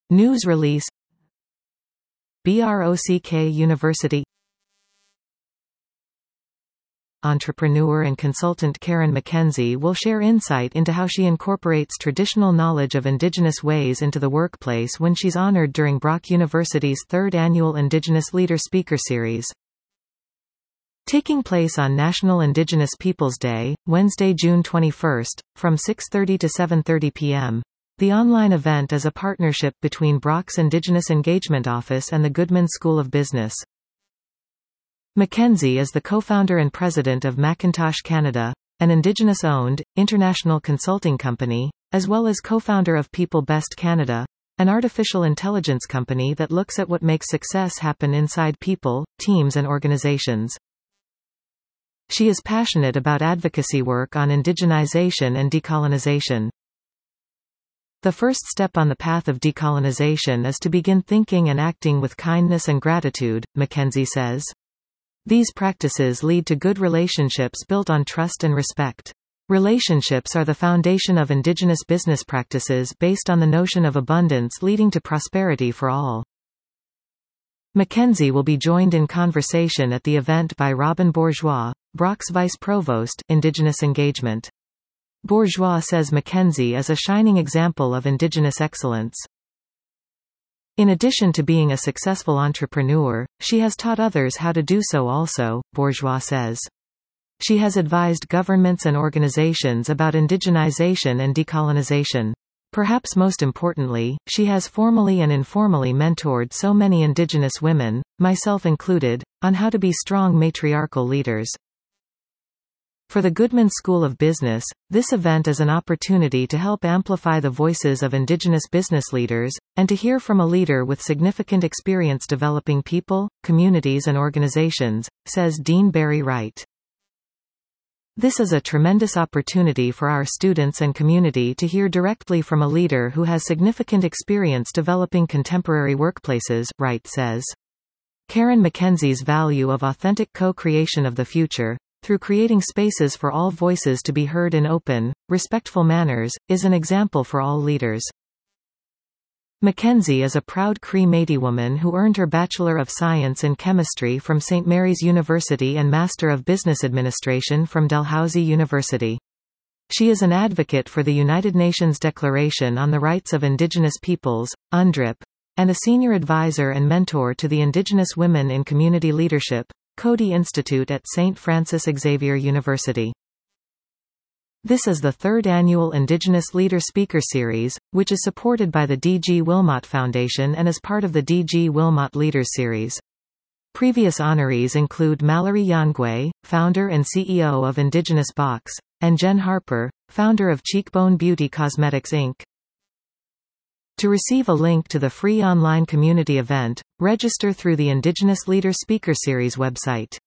News release. BROCK University. Entrepreneur and consultant Karen McKenzie will share insight into how she incorporates traditional knowledge of Indigenous ways into the workplace when she's honored during Brock University's 3rd annual Indigenous Leader Speaker Series. Taking place on National Indigenous Peoples Day, Wednesday, June 21, from 6:30 to 7:30 p.m. The online event is a partnership between Brock's Indigenous Engagement Office and the Goodman School of Business. McKenzie is the co-founder and president of Macintosh Canada, an Indigenous-owned, international consulting company, as well as co-founder of People Best Canada, an artificial intelligence company that looks at what makes success happen inside people, teams and organizations. She is passionate about advocacy work on indigenization and decolonization. The first step on the path of decolonization is to begin thinking and acting with kindness and gratitude, McKenzie says. These practices lead to good relationships built on trust and respect. Relationships are the foundation of Indigenous business practices based on the notion of abundance leading to prosperity for all. McKenzie will be joined in conversation at the event by Robin Bourgeois, Brock's Vice Provost, Indigenous Engagement. Bourgeois says McKenzie is a shining example of Indigenous excellence. In addition to being a successful entrepreneur, she has taught others how to do so also, Bourgeois says. She has advised governments and organizations about indigenization and decolonization. Perhaps most importantly, she has formally and informally mentored so many Indigenous women, myself included, on how to be strong matriarchal leaders. For the Goodman School of Business, this event is an opportunity to help amplify the voices of Indigenous business leaders, and to hear from a leader with significant experience developing people, communities and organizations, says Dean Barry Wright. This is a tremendous opportunity for our students and community to hear directly from a leader who has significant experience developing contemporary workplaces, Wright says. Karen McKenzie's value of authentic co-creation of the future, through creating spaces for all voices to be heard in open, respectful manners, is an example for all leaders. McKenzie is a proud Cree Métis woman who earned her Bachelor of Science in Chemistry from St. Mary's University and Master of Business Administration from Dalhousie University. She is an advocate for the United Nations Declaration on the Rights of Indigenous Peoples, UNDRIP, and a senior advisor and mentor to the Indigenous Women in Community Leadership, Coady Institute at St. Francis Xavier University. This is the 3rd annual Indigenous Leader Speaker Series, which is supported by the D.G. Wilmot Foundation and is part of the D.G. Wilmot Leaders Series. Previous honorees include Mallory Yangwe, founder and CEO of Indigenous Box, and Jen Harper, founder of Cheekbone Beauty Cosmetics Inc. To receive a link to the free online community event, register through the Indigenous Leader Speaker Series website.